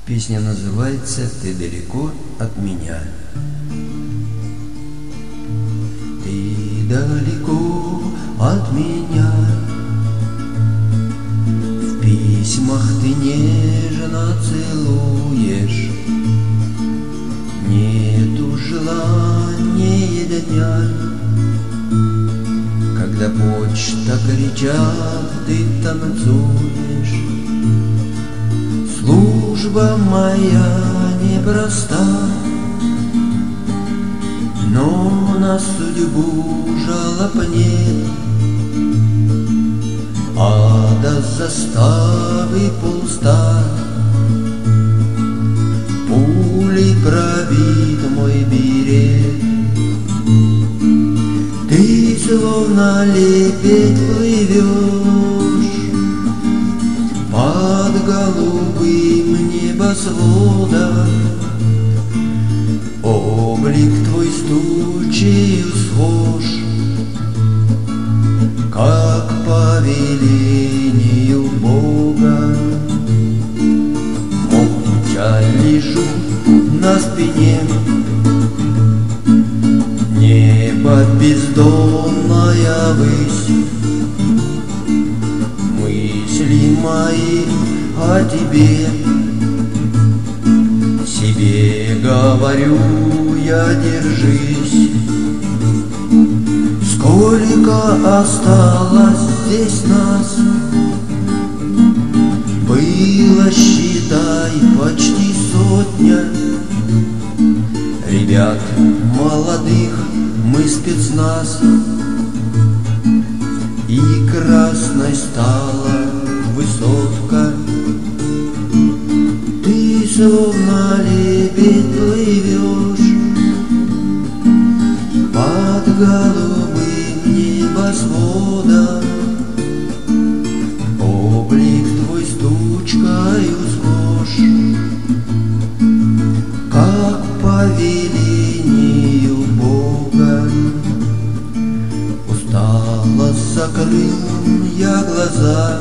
Песня называется «Ты далеко от меня». Ты далеко от меня, в письмах ты нежно целуешь, нету желания дня. Когда почта кричат, ты танцуешь. Служба моя непроста, но на судьбу жалоб нет, а до заставы полста. Пулей пробит мой берет, ты словно лебедь плывешь под голубым небосводом. Облик твой с тучею схож, как по велению Бога. Молча лежу на спине, небо бездонная высь. Мысли мои о тебе, себе говорю я, держись. Сколько осталось здесь нас, было, считай, почти сотня. Ребят молодых мы спецназ, и красной стала высотка. Ты словно лебедь плывешь под голубым небосводом. Облик твой с тучкою схож, как по велению Бога. Устало закрыл я глаза,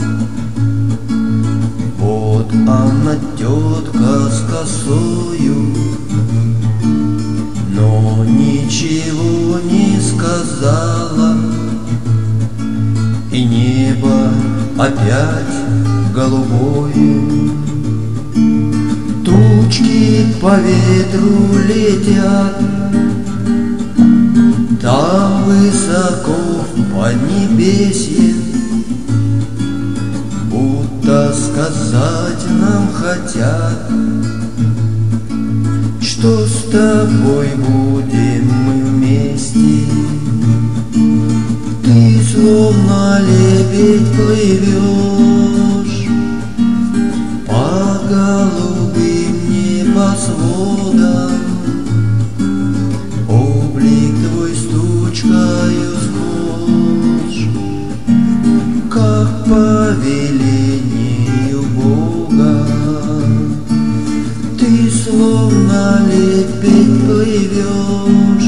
вот она, тетка с косою, но ничего не сказала. И небо опять голубое, тучки по ветру летят, там высоко в поднебесье, будто сказать нам хотят, что с тобой будем мы вместе. Ты словно лебедь плывешь под голубым небосводом. Облик твой с тучкою схож, как по велению Бога. Ты словно лебедь плывешь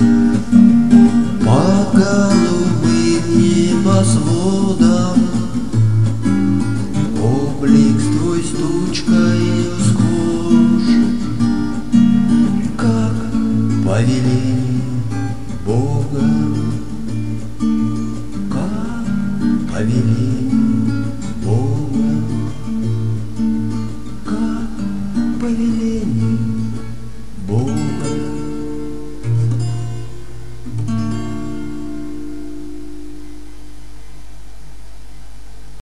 под голубым небосводом. Облик твой с тучкою схож, как по велению Бога, как по велению Бога, как по велению Бога.